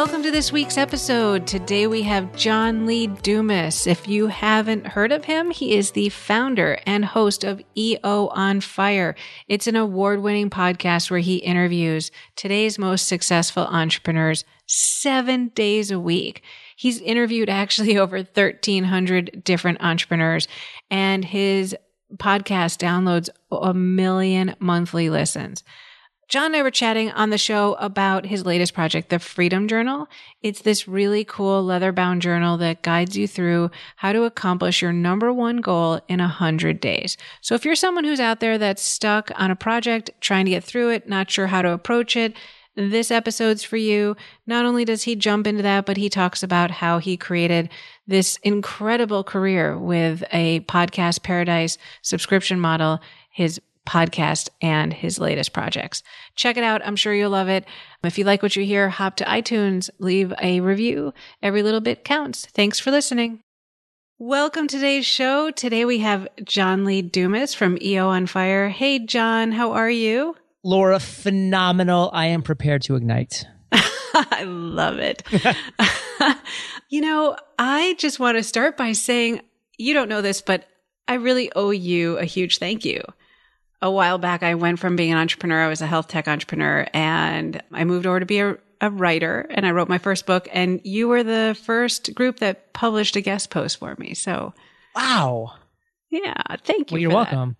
Welcome to this week's episode. Today we have John Lee Dumas. If you haven't heard of him, he is the founder and host of EO on Fire. It's an award-winning podcast where he interviews today's most successful entrepreneurs 7 days a week. He's interviewed actually over 1,300 different entrepreneurs, and his podcast downloads 1 million monthly listens. John and I were chatting on the show about his latest project, the Freedom Journal. It's this really cool leather-bound journal that guides you through how to accomplish your number one goal in 100 days. So if you're someone who's out there that's stuck on a project, trying to get through it, not sure how to approach it, this episode's for you. Not only does he jump into that, but he talks about how he created this incredible career with a Podcast Paradise subscription model, his podcast, and his latest projects. Check it out. I'm sure you'll love it. If you like what you hear, hop to iTunes, leave a review. Every little bit counts. Thanks for listening. Welcome to today's show. Today we have John Lee Dumas from EO on Fire. Hey, John, how are you? Laura, phenomenal. I am prepared to ignite. I love it. I just want to start by saying, you don't know this, but I really owe you a huge thank you. A while back, I went from being an entrepreneur, I was a health tech entrepreneur, and I moved over to be a writer, and I wrote my first book, and you were the first group that published a guest post for me. So, wow. Yeah, thank you. Well, you're welcome.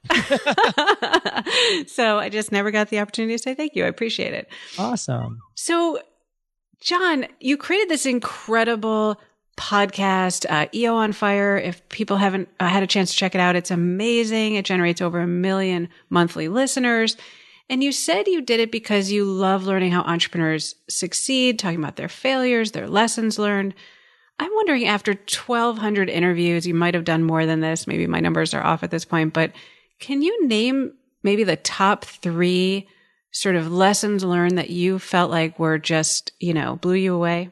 So I just never got the opportunity to say thank you. I appreciate it. Awesome. So, John, you created this incredible podcast, EO on Fire. If people haven't had a chance to check it out, it's amazing. It generates over 1 million monthly listeners. And you said you did it because you love learning how entrepreneurs succeed, talking about their failures, their lessons learned. I'm wondering, after 1,200 interviews, you might have done more than this. Maybe my numbers are off at this point, but can you name maybe the top 3 sort of lessons learned that you felt like were just, blew you away?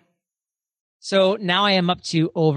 So now I am up to over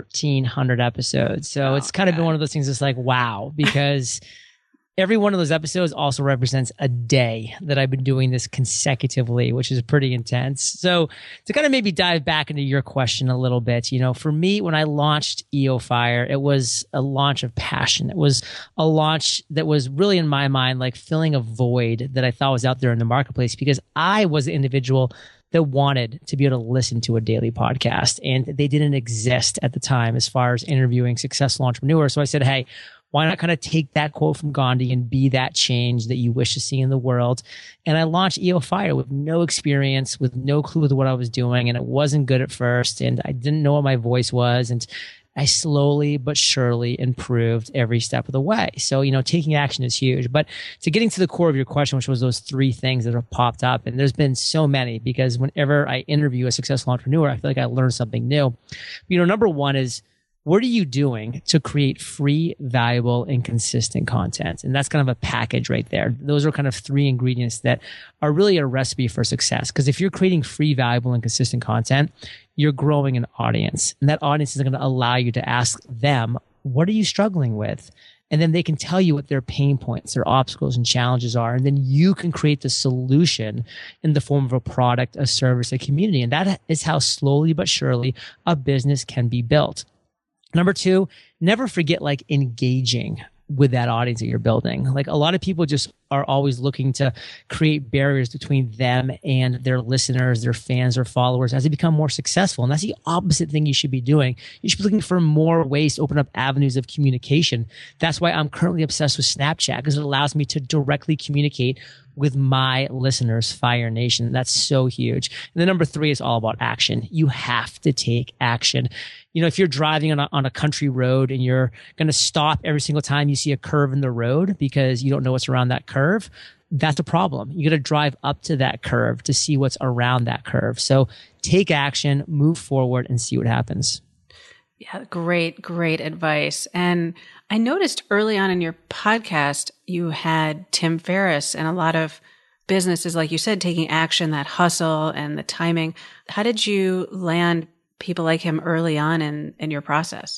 1,300 episodes. So it's kind of been one of those things that's like, wow, because every one of those episodes also represents a day that I've been doing this consecutively, which is pretty intense. So to kind of maybe dive back into your question a little bit, for me, when I launched EO Fire, it was a launch of passion. It was a launch that was really, in my mind, like filling a void that I thought was out there in the marketplace, because I was the individual that wanted to be able to listen to a daily podcast, and they didn't exist at the time as far as interviewing successful entrepreneurs. So I said, hey, why not kind of take that quote from Gandhi and be that change that you wish to see in the world? And I launched EO Fire with no experience, with no clue with what I was doing. And it wasn't good at first. And I didn't know what my voice was. And I slowly but surely improved every step of the way. So, taking action is huge. But to getting to the core of your question, which was those 3 things that have popped up, and there's been so many, because whenever I interview a successful entrepreneur, I feel like I learn something new. Number 1 is, what are you doing to create free, valuable, and consistent content? And that's kind of a package right there. Those are kind of 3 ingredients that are really a recipe for success. Because if you're creating free, valuable, and consistent content, you're growing an audience. And that audience is going to allow you to ask them, what are you struggling with? And then they can tell you what their pain points, their obstacles and challenges are. And then you can create the solution in the form of a product, a service, a community. And that is how slowly but surely a business can be built. Number 2, never forget engaging with that audience that you're building. Like, a lot of people just are always looking to create barriers between them and their listeners, their fans or followers as they become more successful. And that's the opposite thing you should be doing. You should be looking for more ways to open up avenues of communication. That's why I'm currently obsessed with Snapchat, because it allows me to directly communicate with my listeners, Fire Nation. That's so huge. And then number 3 is all about action. You have to take action. If you're driving on a country road and you're going to stop every single time you see a curve in the road because you don't know what's around that curve, that's a problem. You got to drive up to that curve to see what's around that curve. So take action, move forward, and see what happens. Yeah, great advice. And I noticed early on in your podcast, you had Tim Ferriss and a lot of businesses, like you said, taking action, that hustle and the timing. How did you land people like him early on in your process? It's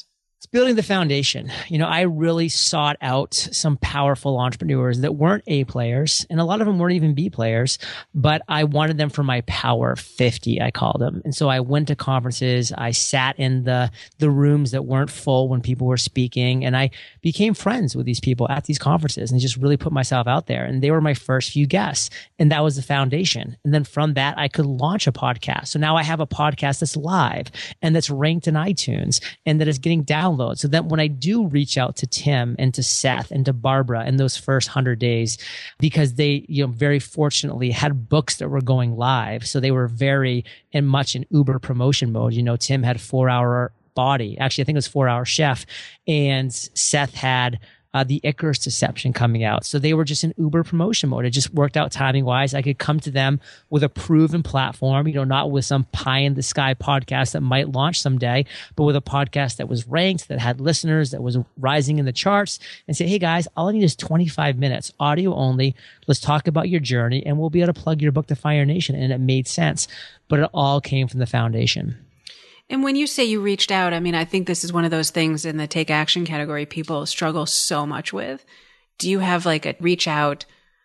building the foundation. I really sought out some powerful entrepreneurs that weren't A players, and a lot of them weren't even B players, but I wanted them for my Power 50, I called them. And so I went to conferences. I sat in the rooms that weren't full when people were speaking, and I became friends with these people at these conferences and just really put myself out there. And they were my first few guests, and that was the foundation. And then from that, I could launch a podcast. So now I have a podcast that's live and that's ranked in iTunes and that is getting downloaded. So that when I do reach out to Tim and to Seth and to Barbara in those first 100 days, because they, very fortunately had books that were going live. So they were very and much in Uber promotion mode. Tim had 4 Hour Body. Actually, I think it was 4 Hour Chef. And Seth had the Icarus Deception coming out. So they were just in Uber promotion mode. It just worked out timing wise. I could come to them with a proven platform, not with some pie in the sky podcast that might launch someday, but with a podcast that was ranked, that had listeners, that was rising in the charts, and say, hey guys, all I need is 25 minutes, audio only. Let's talk about your journey and we'll be able to plug your book to Fire Nation. And it made sense, but it all came from the foundation. And when you say you reached out, I think this is one of those things in the take action category people struggle so much with. Do you have like a reach out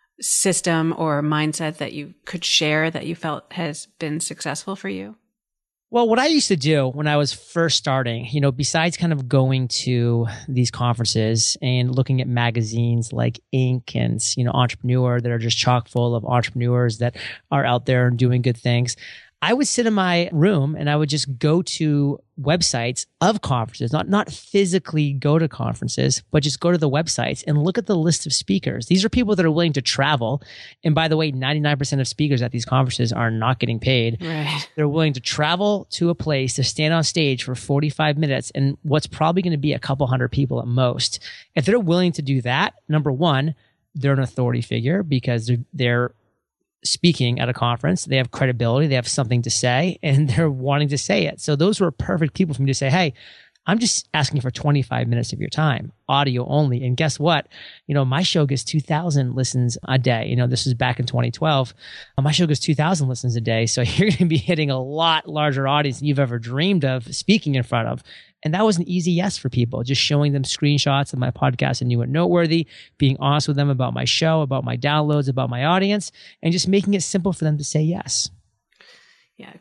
system or mindset that you could share that you felt has been successful for you? Well, what I used to do when I was first starting, besides kind of going to these conferences and looking at magazines like Inc. and, Entrepreneur that are just chock full of entrepreneurs that are out there and doing good things, I would sit in my room and I would just go to websites of conferences, not physically go to conferences, but just go to the websites and look at the list of speakers. These are people that are willing to travel. And by the way, 99% of speakers at these conferences are not getting paid. Right. They're willing to travel to a place to stand on stage for 45 minutes and what's probably going to be a couple hundred people at most. If they're willing to do that, number one, they're an authority figure because they're speaking at a conference. They have credibility. They have something to say and they're wanting to say it. So those were perfect people for me to say, hey, I'm just asking for 25 minutes of your time, audio only. And guess what? My show gets 2,000 listens a day. This is back in 2012. My show gets 2,000 listens a day. So you're going to be hitting a lot larger audience than you've ever dreamed of speaking in front of. And that was an easy yes for people, just showing them screenshots of my podcast and New and Noteworthy, being honest with them about my show, about my downloads, about my audience, and just making it simple for them to say yes. Yeah,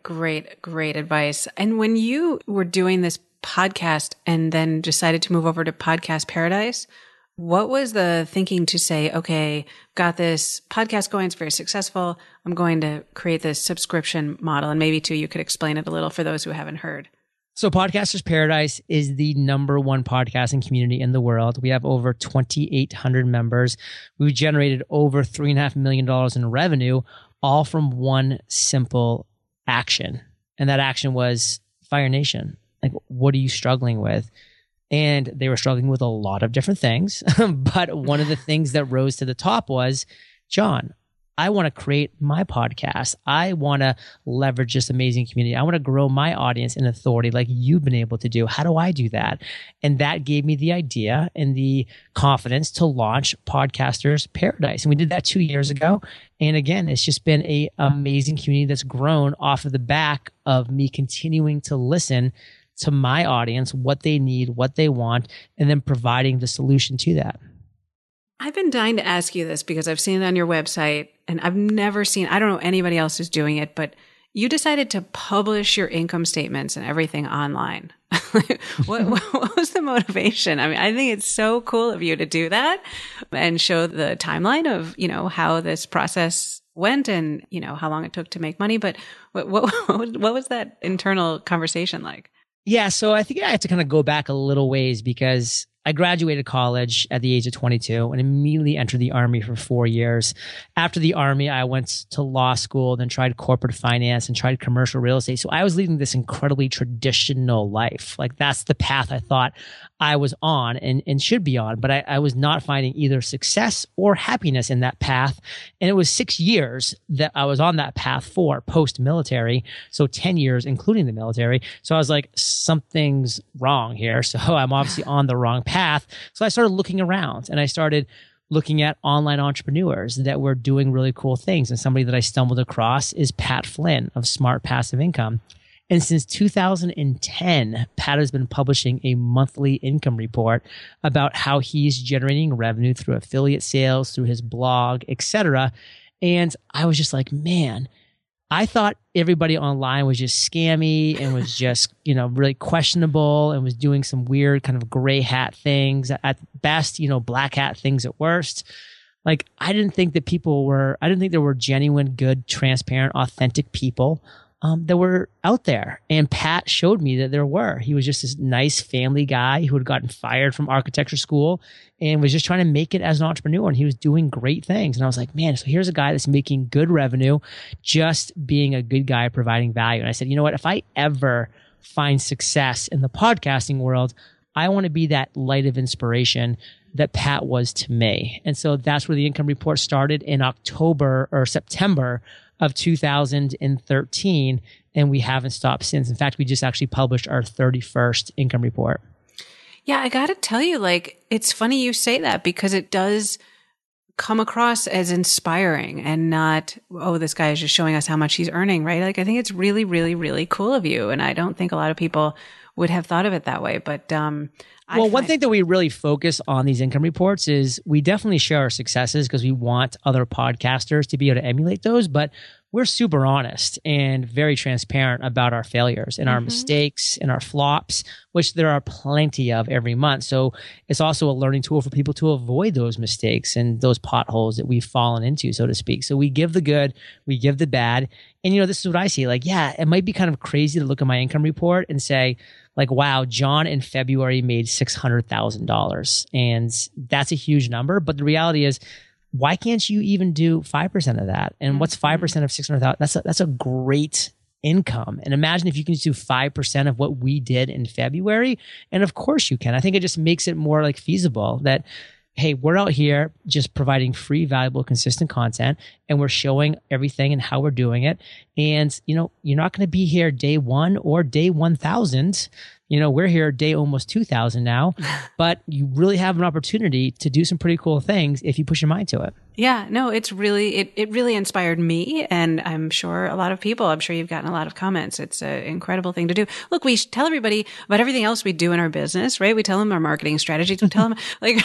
great advice. And when you were doing this podcast and then decided to move over to Podcast Paradise, what was the thinking to say, okay, got this podcast going, it's very successful, I'm going to create this subscription model? And maybe too, you could explain it a little for those who haven't heard. So Podcasters Paradise is the number one podcasting community in the world. We have over 2,800 members. We've generated over $3.5 million in revenue, all from one simple action. And that action was Fire Nation. Like, what are you struggling with? And they were struggling with a lot of different things. But one of the things that rose to the top was, John, I want to create my podcast. I want to leverage this amazing community. I want to grow my audience and authority like you've been able to do. How do I do that? And that gave me the idea and the confidence to launch Podcasters Paradise. And we did that 2 years ago. And again, it's just been an amazing community that's grown off of the back of me continuing to listen to my audience, what they need, what they want, and then providing the solution to that. I've been dying to ask you this because I've seen it on your website and I've never seen, I don't know anybody else who's doing it, but you decided to publish your income statements and everything online. What was the motivation? I think it's so cool of you to do that and show the timeline of, how this process went and, how long it took to make money. But what was that internal conversation like? Yeah. So I think I have to kind of go back a little ways because I graduated college at the age of 22 and immediately entered the Army for 4 years. After the Army, I went to law school, then tried corporate finance and tried commercial real estate. So I was leading this incredibly traditional life. Like that's the path I thought I was on and should be on, but I was not finding either success or happiness in that path. And it was 6 years that I was on that path for post-military. So 10 years, including the military. So I was like, something's wrong here. So I'm obviously on the wrong path. So I started looking around and I started looking at online entrepreneurs that were doing really cool things. And somebody that I stumbled across is Pat Flynn of Smart Passive Income. And since 2010, Pat has been publishing a monthly income report about how he's generating revenue through affiliate sales, through his blog, etc. And I was just like, man, I thought everybody online was just scammy and was just, really questionable and was doing some weird kind of gray hat things at best, black hat things at worst. Like, I didn't think there were genuine, good, transparent, authentic people that were out there. And Pat showed me that there were. He was just this nice family guy who had gotten fired from architecture school and was just trying to make it as an entrepreneur. And he was doing great things. And I was like, man, so here's a guy that's making good revenue, just being a good guy, providing value. And I said, you know what? If I ever find success in the podcasting world, I want to be that light of inspiration that Pat was to me. And so that's where the income report started in September of 2013. And we haven't stopped since. In fact, we just actually published our 31st income report. Yeah, I got to tell you, it's funny you say that because it does come across as inspiring and not, oh, this guy is just showing us how much he's earning, right? I think it's really, really, really cool of you. And I don't think a lot of people would have thought of it that way. But one thing that we really focus on these income reports is we definitely share our successes because we want other podcasters to be able to emulate those. But we're super honest and very transparent about our failures and our mistakes and our flops, which there are plenty of every month. So it's also a learning tool for people to avoid those mistakes and those potholes that we've fallen into, so to speak. So we give the good, we give the bad. And, this is what I see. It might be kind of crazy to look at my income report and say, wow, John in February made $600,000. And that's a huge number. But the reality is, why can't you even do 5% of that? And what's 5% of 600,000? That's a great income. And imagine if you can just do 5% of what we did in February. And of course you can. I think it just makes it more feasible that, hey, we're out here just providing free, valuable, consistent content, and we're showing everything and how we're doing it. And, you're not going to be here day 1 or day 1,000. We're here day almost 2,000 now, but you really have an opportunity to do some pretty cool things if you push your mind to it. Yeah, no, it's really, it really inspired me. And I'm sure a lot of people, I'm sure you've gotten a lot of comments. It's an incredible thing to do. Look, we tell everybody about everything else we do in our business, right? We tell them our marketing strategies. We tell them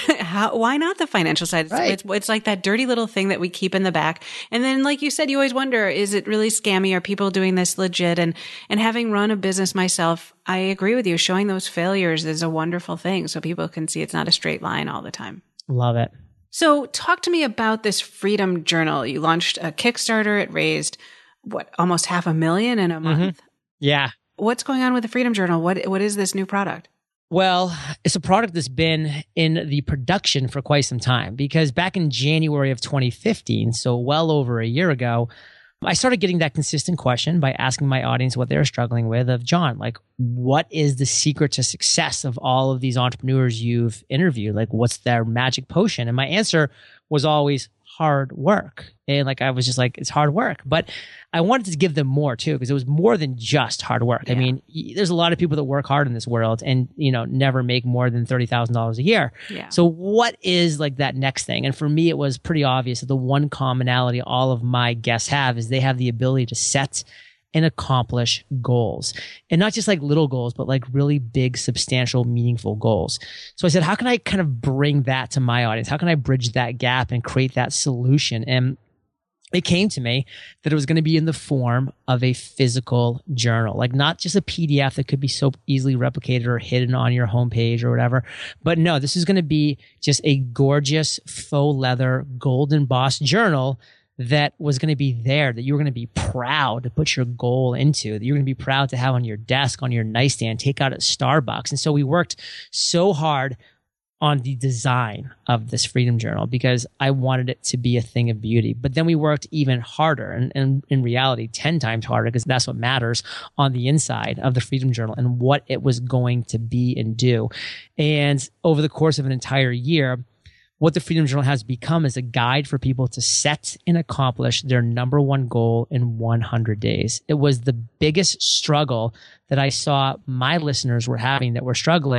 why not the financial side? Right. It's like that dirty little thing that we keep in the back. And then, like you said, you always wonder, is it really scammy? Are people doing this legit? And having run a business myself, I agree with you. Showing those failures is a wonderful thing. So people can see it's not a straight line all the time. Love it. So talk to me about this Freedom Journal. You launched a Kickstarter. It raised, almost $500,000 in a month? Yeah. What's going on with the Freedom Journal? What is this new product? Well, it's a product that's been in the production for quite some time because back in January of 2015, so well over a year ago, I started getting that consistent question by asking my audience what they're struggling with of, John, what is the secret to success of all of these entrepreneurs you've interviewed? What's their magic potion? And my answer was always hard work. And I was just it's hard work. But I wanted to give them more too, because it was more than just hard work. Yeah. I mean, there's a lot of people that work hard in this world and, never make more than $30,000 a year. Yeah. So what is that next thing? And for me, it was pretty obvious that the one commonality all of my guests have is they have the ability to set and accomplish goals. And not just little goals, but really big, substantial, meaningful goals. So I said, how can I kind of bring that to my audience? How can I bridge that gap and create that solution? And it came to me that it was going to be in the form of a physical journal, not just a PDF that could be so easily replicated or hidden on your homepage or whatever. But no, this is going to be just a gorgeous faux leather gold embossed journal that was going to be there, that you were going to be proud to put your goal into, that you're going to be proud to have on your desk, on your nightstand, take out at Starbucks. And so we worked so hard on the design of this Freedom Journal because I wanted it to be a thing of beauty. But then we worked even harder and in reality, 10 times harder, because that's what matters, on the inside of the Freedom Journal and what it was going to be and do. And over the course of an entire year, what the Freedom Journal has become is a guide for people to set and accomplish their number one goal in 100 days. It was the biggest struggle that I saw my listeners were having, that were struggling.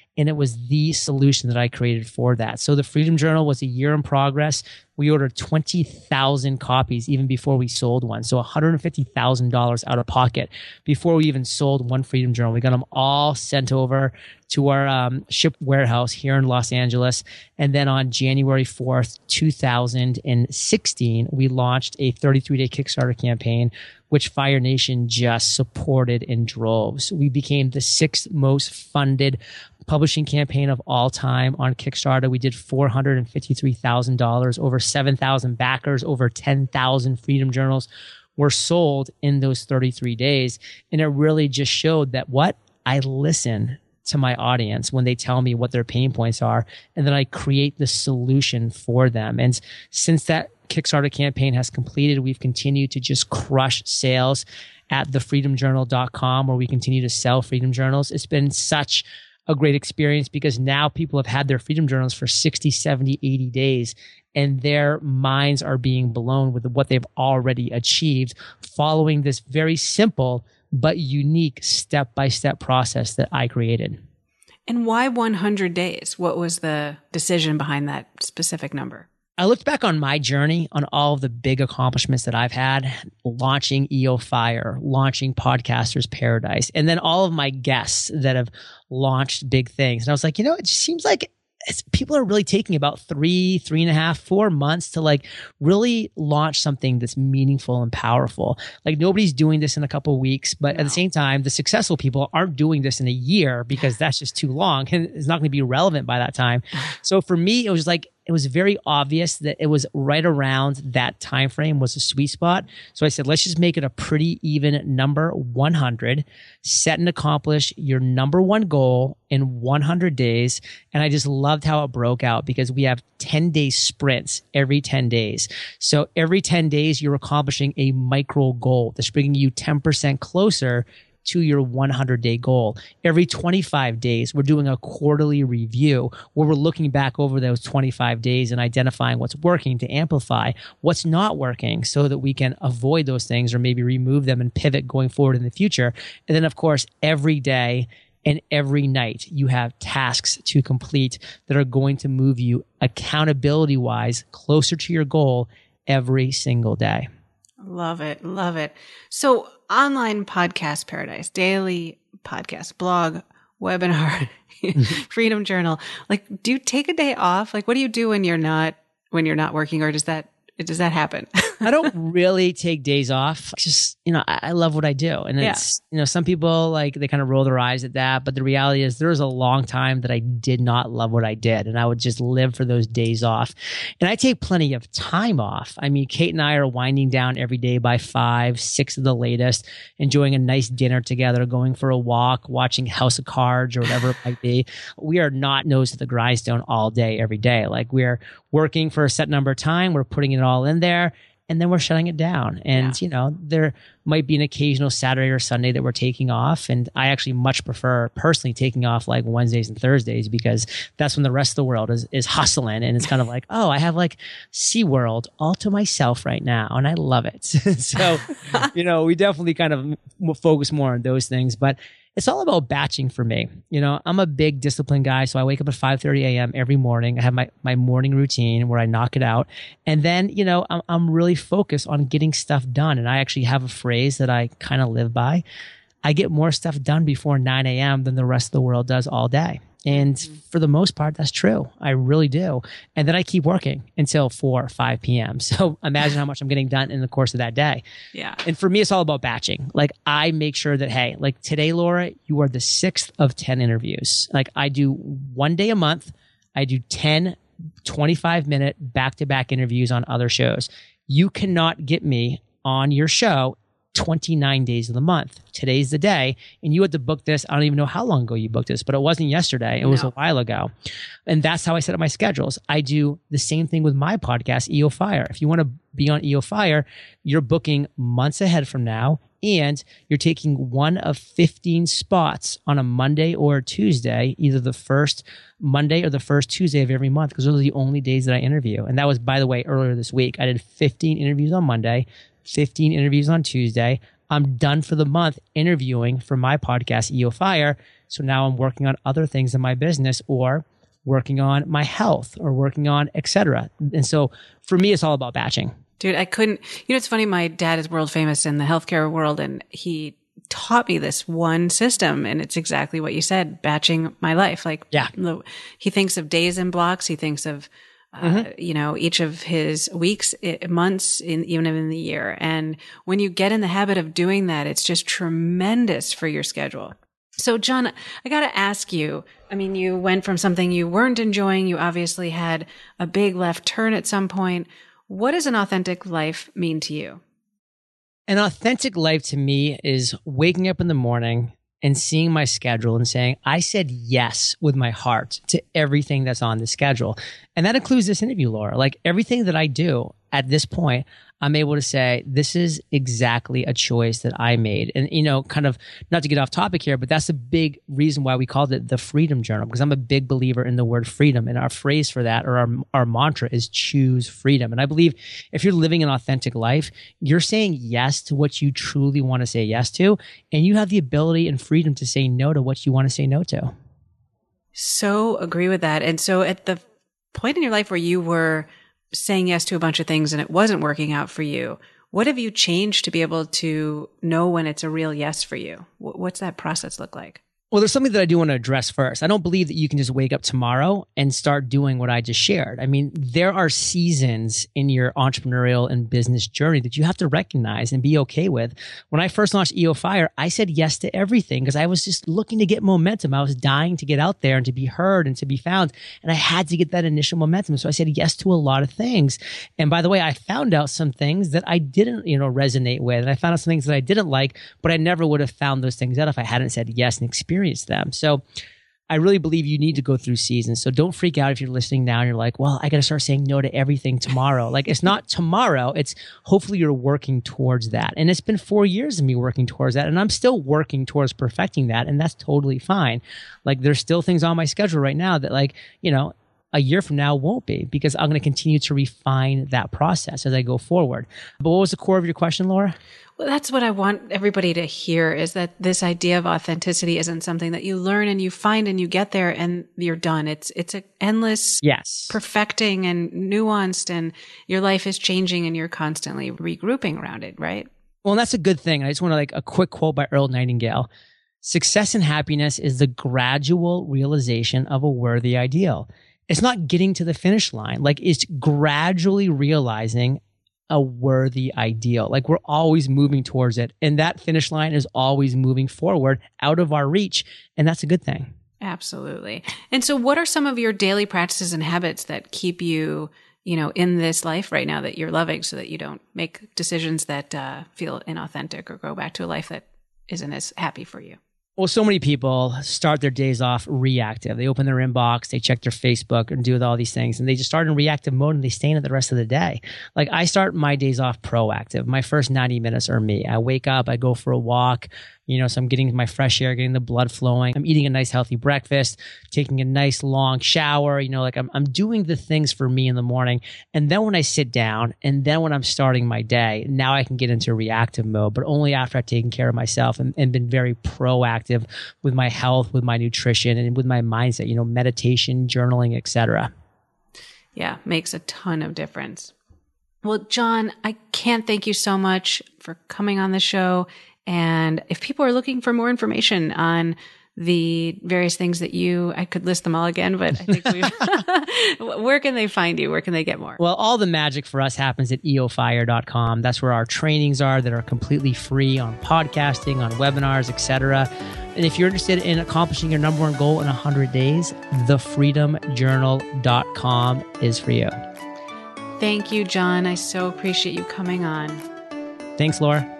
And it was the solution that I created for that. So the Freedom Journal was a year in progress. We ordered 20,000 copies even before we sold one. So $150,000 out of pocket before we even sold one Freedom Journal. We got them all sent over to our ship warehouse here in Los Angeles. And then on January 4th, 2016, we launched a 33-day Kickstarter campaign, which Fire Nation just supported in droves. We became the 6th most funded publishing campaign of all time on Kickstarter. We did $453,000, over 7,000 backers, over 10,000 Freedom Journals were sold in those 33 days. And it really just showed that I listen to my audience when they tell me what their pain points are, and then I create the solution for them. And since that Kickstarter campaign has completed, we've continued to just crush sales at thefreedomjournal.com, where we continue to sell Freedom Journals. It's been such a great experience because now people have had their Freedom Journals for 60, 70, 80 days, and their minds are being blown with what they've already achieved following this very simple but unique step-by-step process that I created. And why 100 days? What was the decision behind that specific number? I looked back on my journey, on all of the big accomplishments that I've had, launching EO Fire, launching Podcasters Paradise, and then all of my guests that have launched big things. And I was like, it just seems like people are really taking about 3.5, 4 months to really launch something that's meaningful and powerful. Like nobody's doing this in a couple of weeks, but at the same time, the successful people aren't doing this in a year because that's just too long and it's not going to be relevant by that time. So for me, it was very obvious that it was right around that time frame was a sweet spot. So I said, let's just make it a pretty even number, 100. Set and accomplish your number one goal in 100 days. And I just loved how it broke out because we have 10-day sprints every 10 days. So every 10 days, you're accomplishing a micro goal that's bringing you 10% closer to your 100-day goal. Every 25 days, we're doing a quarterly review where we're looking back over those 25 days and identifying what's working to amplify what's not working so that we can avoid those things or maybe remove them and pivot going forward in the future. And then, of course, every day and every night, you have tasks to complete that are going to move you accountability-wise closer to your goal every single day. Love it. Love it. So online podcast paradise, daily podcast, blog, webinar, Freedom Journal. Do you take a day off? What do you do when you're not working, or does that happen? I don't really take days off. Just, I love what I do. And it's, some people they kind of roll their eyes at that. But the reality is there was a long time that I did not love what I did. And I would just live for those days off. And I take plenty of time off. I mean, Kate and I are winding down every day by 5, 6 at the latest, enjoying a nice dinner together, going for a walk, watching House of Cards or whatever it might be. We are not nose to the grindstone all day, every day. We're working for a set number of time. We're putting it all in there. And then we're shutting it down. And, there might be an occasional Saturday or Sunday that we're taking off. And I actually much prefer personally taking off Wednesdays and Thursdays because that's when the rest of the world is hustling. And it's kind of I have SeaWorld all to myself right now. And I love it. So, we definitely kind of focus more on those things. But it's all about batching for me. I'm a big disciplined guy. So I wake up at 5:30 a.m. every morning. I have my morning routine where I knock it out. And then, I'm really focused on getting stuff done. And I actually have a phrase that I kind of live by. I get more stuff done before 9 a.m. than the rest of the world does all day. And for the most part, that's true. I really do. And then I keep working until 4 or 5 p.m. So imagine how much I'm getting done in the course of that day. Yeah. And for me, it's all about batching. I make sure that, hey, today, Laura, you are the 6th of 10 interviews. I do 1 day a month. I do 10, 25-minute back-to-back interviews on other shows. You cannot get me on your show 29 days of the month. Today's the day. And you had to book this. I don't even know how long ago you booked this, but it wasn't yesterday. It was a while ago. And that's how I set up my schedules. I do the same thing with my podcast, EO Fire. If you want to be on EO Fire, you're booking months ahead from now. And you're taking one of 15 spots on a Monday or a Tuesday, either the first Monday or the first Tuesday of every month, because those are the only days that I interview. And that was, by the way, earlier this week. I did 15 interviews on Monday, 15 interviews on Tuesday. I'm done for the month interviewing for my podcast, EO Fire. So now I'm working on other things in my business or working on my health or working on et cetera. And so for me, it's all about batching. Dude, I couldn't, it's funny. My dad is world famous in the healthcare world, and he taught me this one system, and it's exactly what you said, batching my life. Like, he thinks of days in blocks. He thinks of, each of his weeks, months, even in the year. And when you get in the habit of doing that, it's just tremendous for your schedule. So John, I got to ask you, you went from something you weren't enjoying. You obviously had a big left turn at some point. What does an authentic life mean to you? An authentic life to me is waking up in the morning and seeing my schedule and saying, I said yes with my heart to everything that's on the schedule. And that includes this interview, Laura. Like everything that I do at this point, I'm able to say, this is exactly a choice that I made. And, kind of not to get off topic here, but that's a big reason why we called it the Freedom Journal, because I'm a big believer in the word freedom. And our phrase for that, or our mantra, is choose freedom. And I believe if you're living an authentic life, you're saying yes to what you truly want to say yes to. And you have the ability and freedom to say no to what you want to say no to. So agree with that. And so at the point in your life where you were saying yes to a bunch of things and it wasn't working out for you, what have you changed to be able to know when it's a real yes for you? What's that process look like? Well, there's something that I do want to address first. I don't believe that you can just wake up tomorrow and start doing what I just shared. There are seasons in your entrepreneurial and business journey that you have to recognize and be okay with. When I first launched EO Fire, I said yes to everything because I was just looking to get momentum. I was dying to get out there and to be heard and to be found. And I had to get that initial momentum. So I said yes to a lot of things. And by the way, I found out some things that I didn't, resonate with. And I found out some things that I didn't like, but I never would have found those things out if I hadn't said yes and experienced them. So I really believe you need to go through seasons. So don't freak out if you're listening now and you're like, well, I got to start saying no to everything tomorrow. Like it's not tomorrow. It's hopefully you're working towards that. And it's been 4 years of me working towards that. And I'm still working towards perfecting that. And that's totally fine. Like there's still things on my schedule right now that a year from now won't be, because I'm going to continue to refine that process as I go forward. But what was the core of your question, Laura? Well, that's what I want everybody to hear, is that this idea of authenticity isn't something that you learn and you find and you get there and you're done. It's an endless perfecting and nuanced, and your life is changing and you're constantly regrouping around it, right? Well, and that's a good thing. I just want to a quick quote by Earl Nightingale. Success and happiness is the gradual realization of a worthy ideal. It's not getting to the finish line. It's gradually realizing a worthy ideal. We're always moving towards it. And that finish line is always moving forward out of our reach. And that's a good thing. Absolutely. And so what are some of your daily practices and habits that keep you, in this life right now that you're loving, so that you don't make decisions that feel inauthentic or go back to a life that isn't as happy for you? Well, so many people start their days off reactive. They open their inbox, they check their Facebook and do all these things, and they just start in reactive mode and they stay in it the rest of the day. I start my days off proactive. My first 90 minutes are me. I wake up, I go for a walk, so I'm getting my fresh air, getting the blood flowing. I'm eating a nice healthy breakfast, taking a nice long shower, I'm doing the things for me in the morning. And then when I sit down and then when I'm starting my day, now I can get into reactive mode, but only after I've taken care of myself and been very proactive with my health, with my nutrition, and with my mindset, meditation, journaling, etc. Yeah, makes a ton of difference. Well, John, I can't thank you so much for coming on the show. And if people are looking for more information on the various things that I could list them all again, but I think where can they find you? Where can they get more? Well, all the magic for us happens at eofire.com. That's where our trainings are that are completely free on podcasting, on webinars, etc. And if you're interested in accomplishing your number one goal in 100 days, thefreedomjournal.com is for you. Thank you, John. I so appreciate you coming on. Thanks, Laura.